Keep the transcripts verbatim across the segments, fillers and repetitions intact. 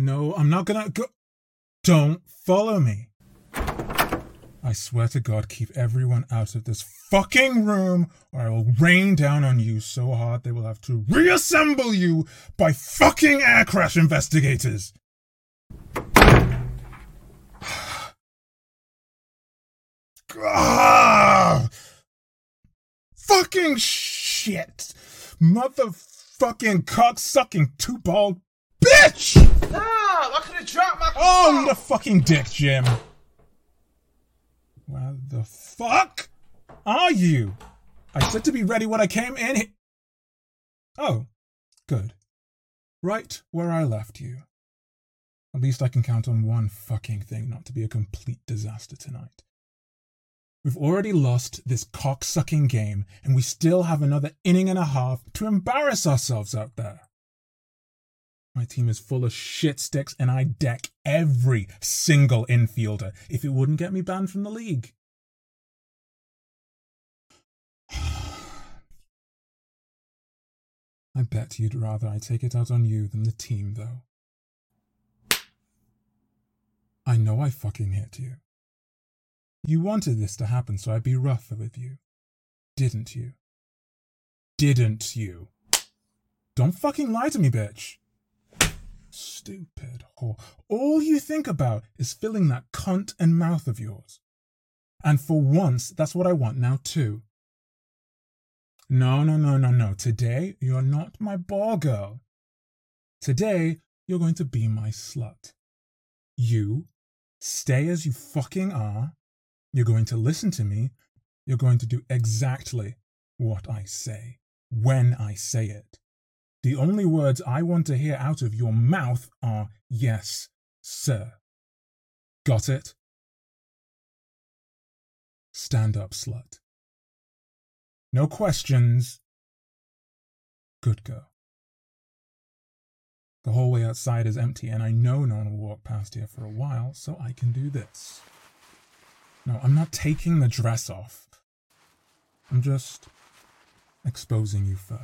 No, I'm not gonna go. Don't follow me. I swear to God, keep everyone out of this fucking room, or I will rain down on you so hard they will have to reassemble you by fucking air crash investigators. Ah! Fucking shit! Motherfucking cock-sucking two-balled bitch! No, I could have dropped my Oh, the fucking dick, Jim. Where the fuck are you? I said to be ready when I came in here. Oh, good. Right where I left you. At least I can count on one fucking thing not to be a complete disaster tonight. We've already lost this cock-sucking game, and we still have another inning and a half to embarrass ourselves out there. My team is full of shit sticks, and I deck every single infielder if it wouldn't get me banned from the league. I bet you'd rather I take it out on you than the team, though. I know I fucking hit you. You wanted this to happen so I'd be rougher with you. Didn't you? Didn't you? Don't fucking lie to me, bitch. Stupid whore. All you think about is filling that cunt and mouth of yours. And for once, that's what I want now too. No, no, no, no, no. Today, you're not my ball girl. Today, you're going to be my slut. You, stay as you fucking are. You're going to listen to me. You're going to do exactly what I say, when I say it. The only words I want to hear out of your mouth are, yes, sir. Got it? Stand up, slut. No questions. Good girl. The hallway outside is empty, and I know no one will walk past here for a while, so I can do this. No, I'm not taking the dress off. I'm just exposing you further.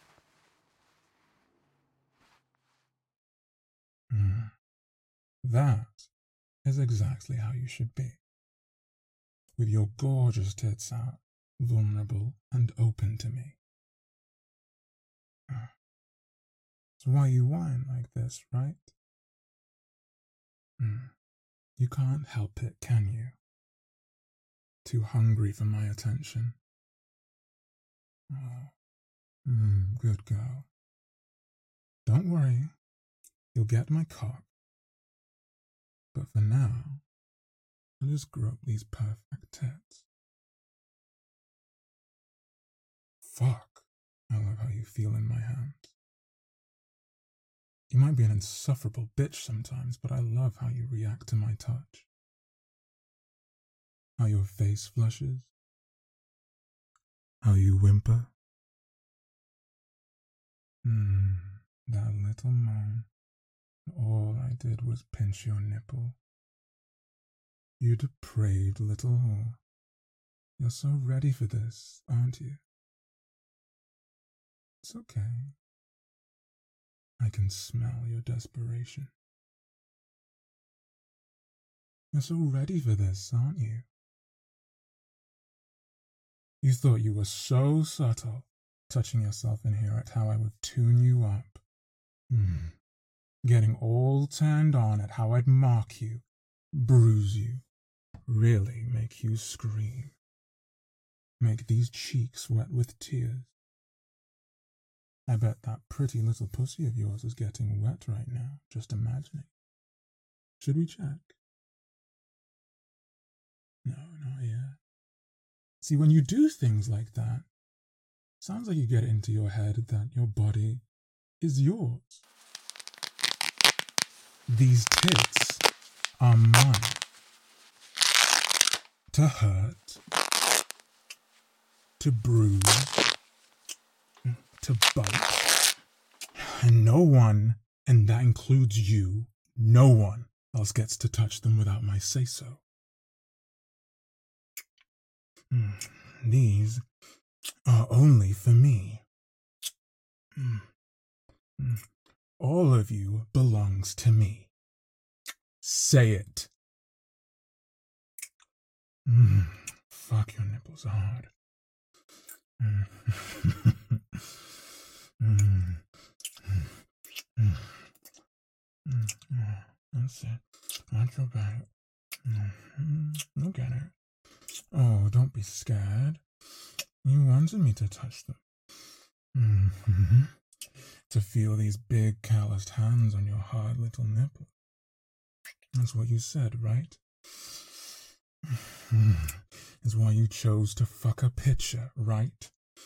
Mm. That is exactly how you should be. With your gorgeous tits out, vulnerable and open to me. That's why you whine like this, right? Mm. You can't help it, can you? Too hungry for my attention. Oh. Mm, good girl. Don't worry. You'll get my cock. But for now, I'll just grope these perfect tits. Fuck. I love how you feel in my hands. You might be an insufferable bitch sometimes, but I love how you react to my touch. How your face flushes. How you whimper. Hmm, that little moan. All I did was pinch your nipple. You depraved little whore. You're so ready for this, aren't you? It's okay. I can smell your desperation. You're so ready for this, aren't you? You thought you were so subtle, touching yourself in here at how I would tune you up. Hmm. Getting all turned on at how I'd mark you, bruise you, really make you scream. Make these cheeks wet with tears. I bet that pretty little pussy of yours is getting wet right now, just imagining. Should we check? No, not yet. See, when you do things like that, sounds like you get it into your head that your body is yours. These tits are mine. To hurt, to bruise, to bite. And no one, and that includes you, no one else gets to touch them without my say-so. Mm, these are only for me. Mm, mm. all of you belongs to me. Say it. Mm, fuck your nipples hard. Mm. mm. Mm. Mm. That's it. Watch your back. Mm. Look at it. Oh, don't be scared. You wanted me to touch them. Mm-hmm. To feel these big calloused hands on your hard little nipple. That's what you said, right? Is why you chose to fuck a pitcher, right?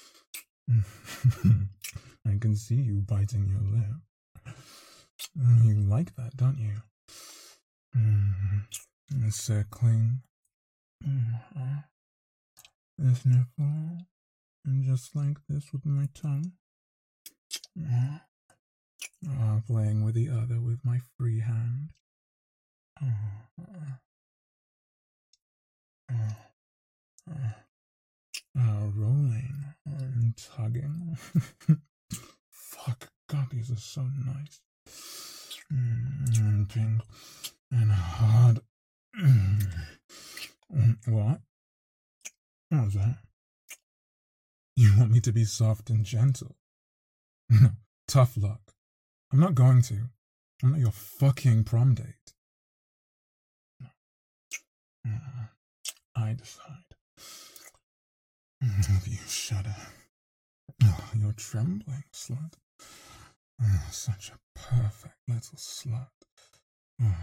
I can see you biting your lip. You like that, don't you? Mm-hmm. Circling mm-hmm. this nipple, and just like this with my tongue. Mm-hmm. Uh, playing with the other with my free hand. Uh, uh, uh, uh, rolling and tugging. Fuck, God, these are so nice. Mm, and pink and hard. Mm. What? What was that? You want me to be soft and gentle? No, tough luck. I'm not going to. I'm not your fucking prom date. No. Uh, I decide. Have you shudder? Oh, you're trembling, slut. Oh, such a perfect little slut. Oh.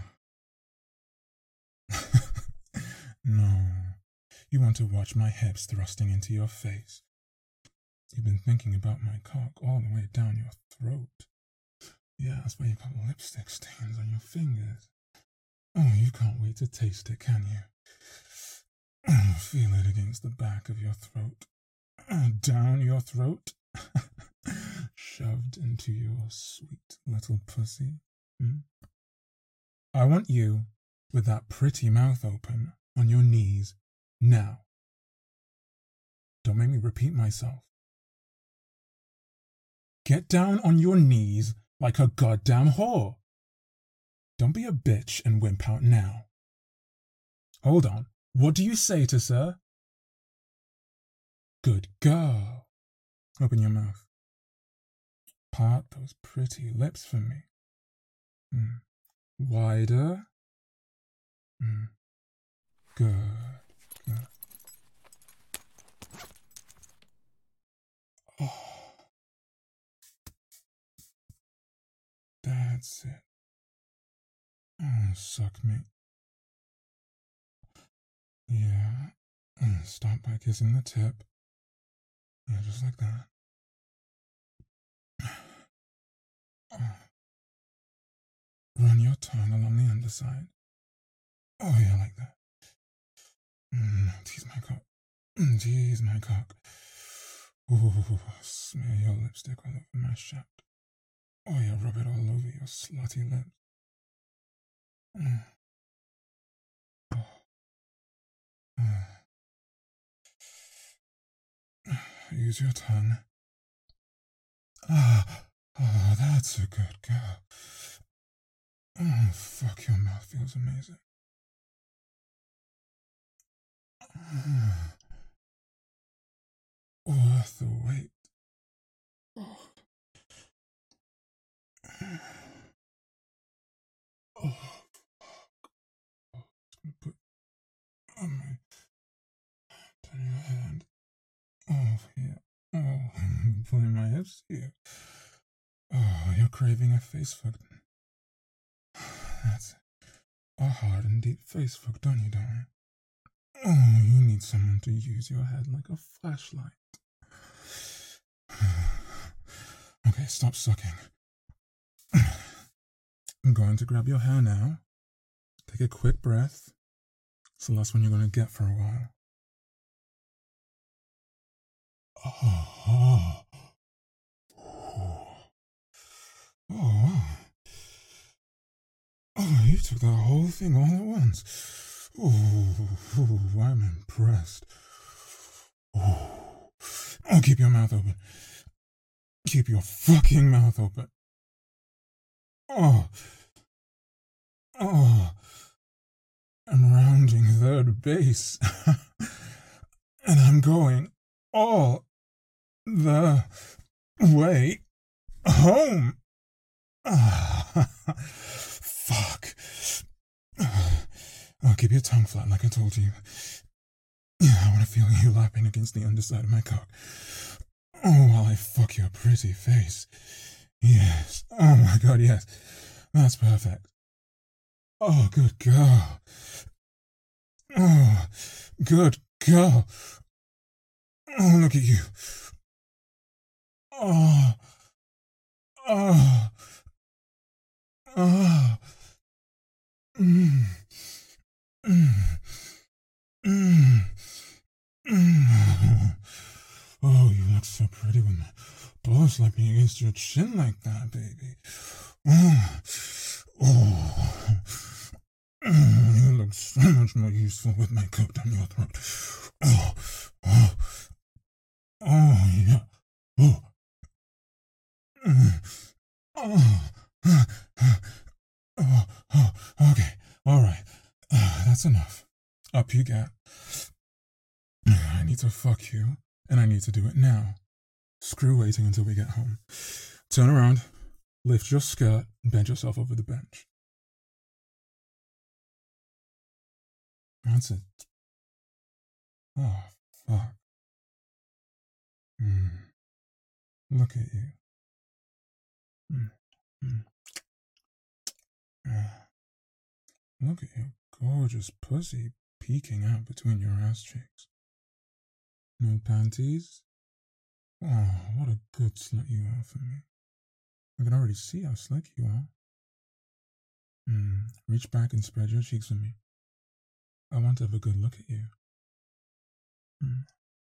No. You want to watch my hips thrusting into your face. You've been thinking about my cock all the way down your throat. Yeah, that's why you've got lipstick stains on your fingers. Oh, you can't wait to taste it, can you? Oh, feel it against the back of your throat. Oh, down your throat. Shoved into your sweet little pussy. Hmm? I want you, with that pretty mouth open, on your knees, now. Don't make me repeat myself. Get down on your knees like a goddamn whore. Don't be a bitch and wimp out now. Hold on. What do you say to sir? Good girl. Open your mouth. Part those pretty lips for me. Mm. Wider. Mm. Good. Good. Oh. That's it. Oh, suck me. Yeah. Start by kissing the tip. Yeah, just like that. Oh. Run your tongue along the underside. Oh, yeah, like that. Mm, tease my cock. Mm, tease my cock. Ooh, smear your lipstick all over my shaft. Oh, yeah, rub it all over your slutty lips. Mm. Oh. Uh. Use your tongue. Ah, oh, that's a good girl. Oh, fuck, your mouth feels amazing. Mm. Worth the wait. Oh. Oh, fuck. Oh, it's gonna put on my, turn your hand. Oh, here. Oh, pulling my hips here. Oh, you're craving a face fuck. That's it. A hard and deep face fuck, don't you, darling? Oh, you need someone to use your head like a flashlight. Okay, stop sucking. I'm going to grab your hair now. Take a quick breath. It's the last one you're going to get for a while. Oh, oh, oh, oh, you took that whole thing all at once. Oh, oh I'm impressed. Oh, oh, keep your mouth open. Keep your fucking mouth open. Oh, oh, I'm rounding third base. And I'm going all the way home. Fuck. I'll keep your tongue flat like I told you. Yeah, I want to feel you lapping against the underside of my cock. Oh, while I fuck your pretty face. Yes. Oh my god, yes. That's perfect. Oh, good girl. Oh, good girl. Oh, look at you. Oh, oh, oh. Mm, mm, mm, mm. Oh, you look so pretty with my balls slapping against your chin like that, baby. Oh, oh. Mm, you look so much more useful with my coat down your throat. Oh, oh, oh, yeah. Oh, mm, oh, oh, oh, okay, all right. Uh, that's enough. Up you get. I need to fuck you, and I need to do it now. Screw waiting until we get home. Turn around, lift your skirt, and bend yourself over the bench. That's it. Oh, fuck. Mm. Look at you. Mm. Mm. Ah. Look at your gorgeous pussy peeking out between your ass cheeks. No panties? Oh, what a good slut you are for me. I can already see how slick you are. Mm. Reach back and spread your cheeks for me. I want to have a good look at you. Mm.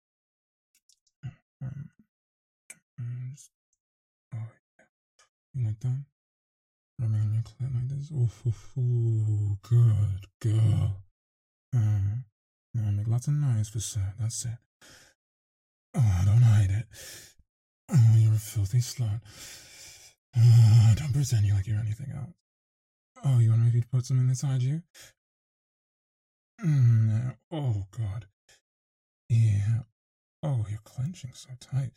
Mm. Mm. Oh, yeah. You like that? Rubbing on your clit like this. Ooh, ooh, ooh, good girl. Uh, now make lots of noise for sir. That's it. Oh, don't hide it. Oh, you're a filthy slut. Uh, don't pretend you like you're anything else. Oh, you want me to put something inside you? Mm, no. Oh, God. Yeah. Oh, you're clenching so tight.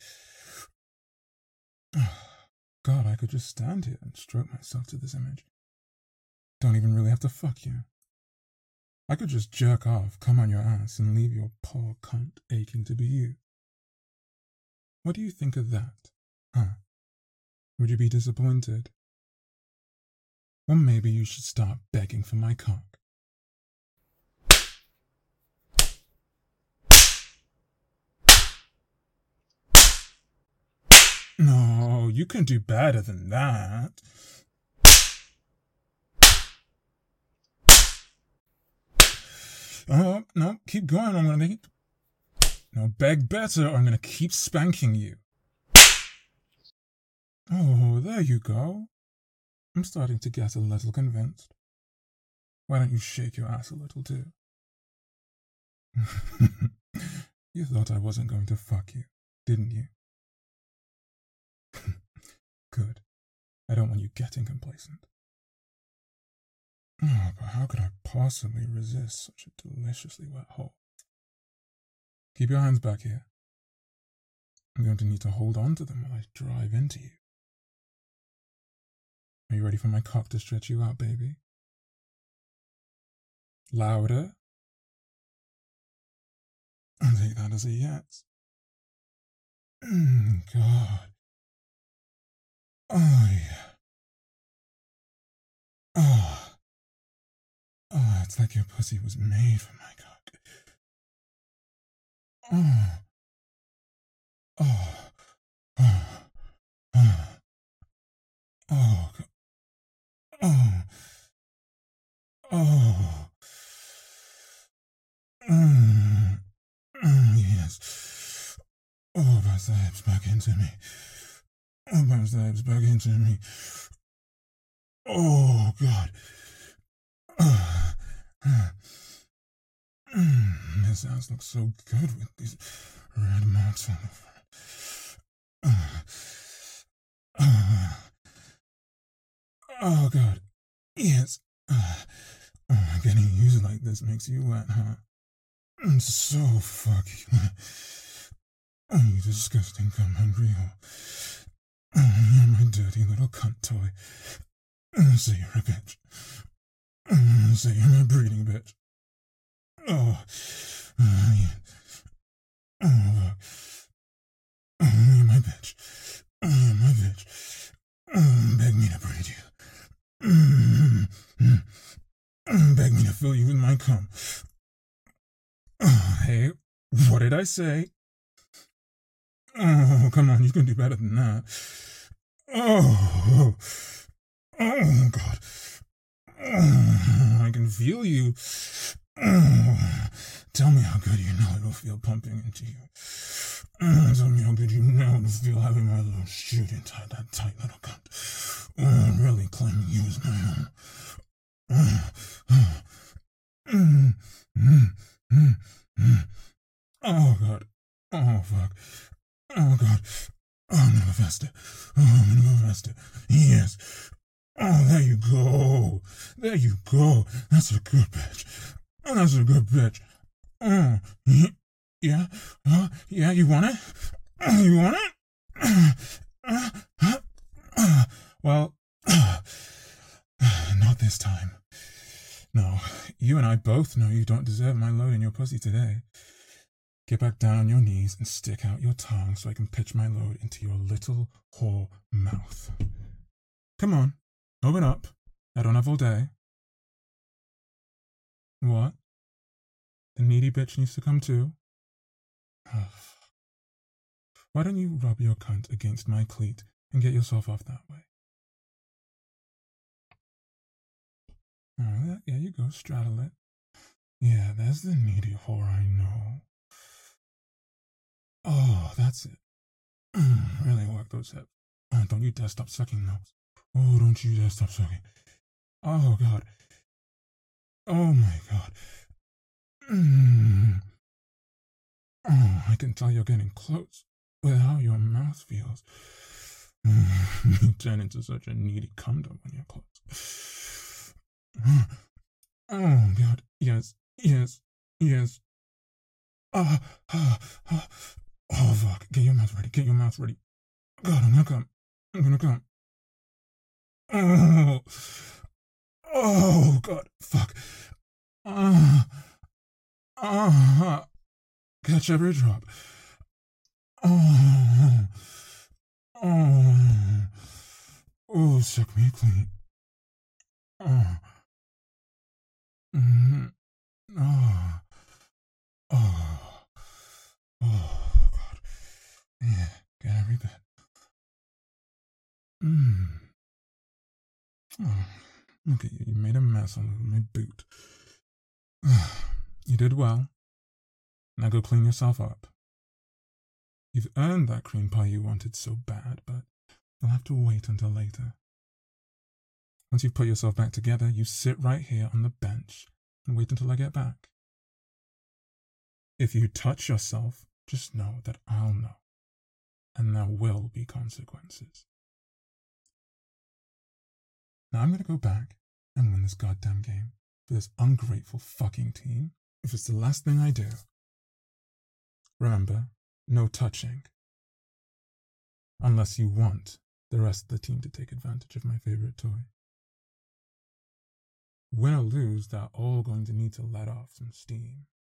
God, I could just stand here and stroke myself to this image. Don't even really have to fuck you. I could just jerk off, come on your ass, and leave your poor cunt aching to be you. What do you think of that? Huh? Would you be disappointed? Or maybe you should start begging for my cock. No, you can do better than that. Oh, no, keep going. I'm gonna make it. No, beg better or I'm gonna keep spanking you. Oh, there you go. I'm starting to get a little convinced. Why don't you shake your ass a little too? You thought I wasn't going to fuck you, didn't you? Good. I don't want you getting complacent. Oh, but how could I possibly resist such a deliciously wet hole? Keep your hands back here. I'm going to need to hold on to them while I drive into you. Are you ready for my cock to stretch you out, baby? Louder. I'll take that as a yes. Mm, God. Oh, yeah. Oh. Oh, it's like your pussy was made for my cock. Oh. Oh. Oh. Oh. Oh. Oh. Oh. Mm. Mm, yes. Oh, bounce the hips back into me. Oh, bounce the hips back into me. Oh, God. Oh. Mm, this ass looks so good with these red marks on the front. Uh, uh, Oh, God. Yes. Uh, oh, getting used like this makes you wet, huh? I'm so fucking wet. Oh, you disgusting cum hungry hoe. Oh, you're my dirty little cunt toy. Oh, say you're a bitch. Oh, say you're my breeding bitch. Oh, oh, yeah. Oh, oh, you're my bitch. Oh, you're my bitch. Oh, beg me to breed you. Mm-hmm. Mm-hmm. Beg me to fill you with my cum. Oh, hey, what did I say? Oh, come on, you can do better than that. Oh, oh, God. Oh, I can feel you. Oh, tell me how good you know it'll feel pumping into you. Oh, tell me how good you know it'll feel having my little shoot inside that tight little cunt. Oh, really claiming you as my own. Oh, oh, mm, mm, mm, mm. Oh, God. Oh, fuck. Oh, God. Oh, I'm gonna go faster. Oh, I'm gonna go faster. Yes. Oh, there you go. There you go. That's a good bitch. Oh, that's a good bitch. Oh, yeah. Oh, yeah, you want it? Oh, you want it? Well, not this time. No, you and I both know you don't deserve my load in your pussy today. Get back down on your knees and stick out your tongue so I can pitch my load into your little whore mouth. Come on, open up. I don't have all day. What? The needy bitch needs to come too? Why don't you rub your cunt against my cleat and get yourself off that way? Oh, there you go, straddle it. Yeah, there's the needy whore I know. Oh, that's it. Really work those hips. Oh, don't you dare stop sucking those. Oh, don't you dare stop sucking. Oh, God. Oh, my God. Mm. Oh, I can tell you're getting close with how your mouth feels. You turn into such a needy condom when you're close. Oh, God. Yes, yes, yes. Ah, ah, ah. Oh, fuck. Get your mouth ready. Get your mouth ready. God, I'm gonna come. I'm gonna come. Oh. Oh, God. Fuck. Ah. Ah. Catch every drop. Oh. Oh. Oh, suck me clean. Oh. Mm-hmm. Oh. Oh. Oh, God. Yeah, get every bit. Mm. Oh, look at you. You made a mess on my boot. You did well. Now go clean yourself up. You've earned that cream pie you wanted so bad, but you'll have to wait until later. Once you've put yourself back together, you sit right here on the bench and wait until I get back. If you touch yourself, just know that I'll know. And there will be consequences. Now I'm going to go back and win this goddamn game for this ungrateful fucking team. If it's the last thing I do. Remember, no touching. Unless you want the rest of the team to take advantage of my favorite toy. Win or lose, they're all going to need to let off some steam.